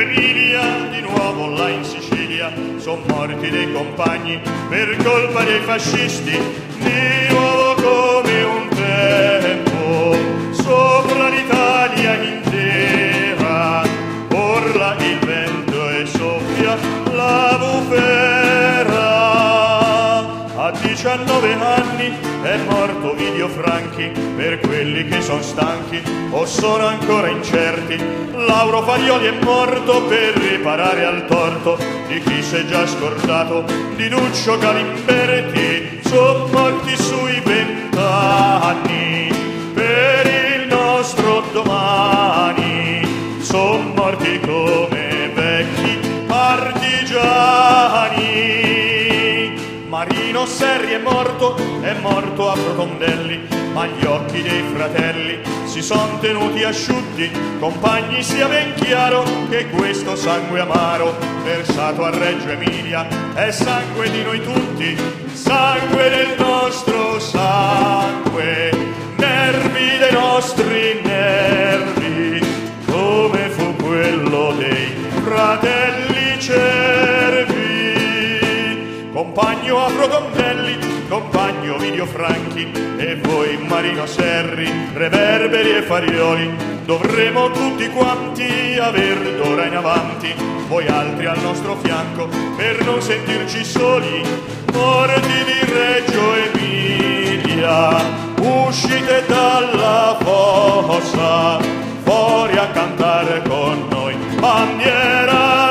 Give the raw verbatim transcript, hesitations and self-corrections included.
Emilia, di nuovo là in Sicilia, son morti dei compagni per colpa dei fascisti, di nuovo come un tempo, sopra l'Italia intera, urla il vento e soffia la bufera. A diciannove anni è morto Ovidio Franchi, per quelli che son stanchi o sono ancora incerti. Lauro Farioli è morto per riparare al torto di chi s'è già scordato di Duccio Galimberti. Son morti sui vent'anni per il nostro domani, son morti come vecchi partigiani. Marino Serri è morto, è morto a Rotondelli, ma gli occhi dei fratelli si son tenuti asciutti. Compagni, sia ben chiaro che questo sangue amaro versato a Reggio Emilia è sangue di noi tutti, sangue del nostro sangue, nervi dei nostri nervi, come fu quello dei fratelli Cervi. Compagno Afrotondelli, compagno Ovidio Franchi, e voi Marino Serri, Reverberi e Farioli, dovremo tutti quanti aver d'ora in avanti voi altri al nostro fianco per non sentirci soli. Morti di Reggio Emilia, uscite dalla fossa, fuori a cantare con noi, bandiera